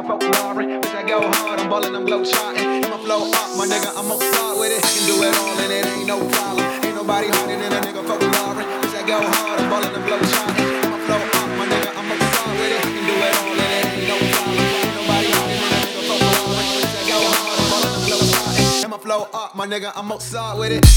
folklore. Bitch, I go hard, I'm ballin', I'm glow charting. And my flow up, my nigga, I'm gon' start with it. I can do it all and it ain't no problem. Ain't nobody harder than a nigga folklore. Bitch, I go hard, I'm ballin', I'm glow charting. And my flow up, my nigga, I'm gon' start with it. I can do it all and it ain't no problem. Ain't nobody harder than a nigga folklore. Bitch, I go hard, I'm ballin', I'm glow charting. And my flow up, my nigga, I'm gon' start with it.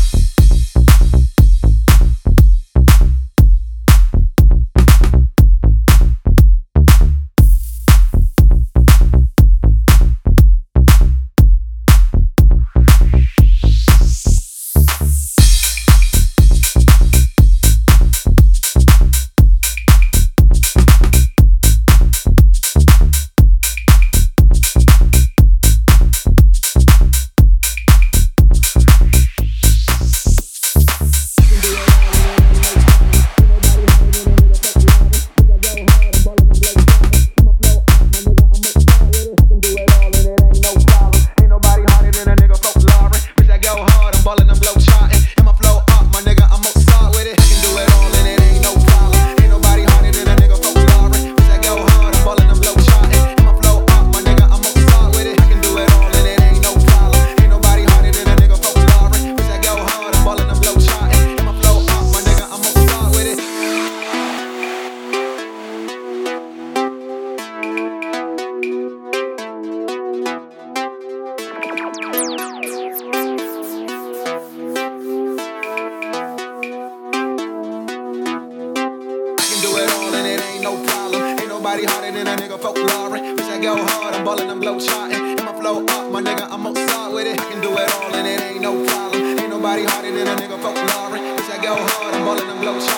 Nobody harder than a nigga folklore. Bitch, I go hard, I'm ballin', I'm glow charting. And my flow up, my nigga, I'm gon' start with it. I can do it all and it ain't no problem. Ain't nobody harder than a nigga folklore. Bitch, I go hard, I'm ballin', I'm glow charting.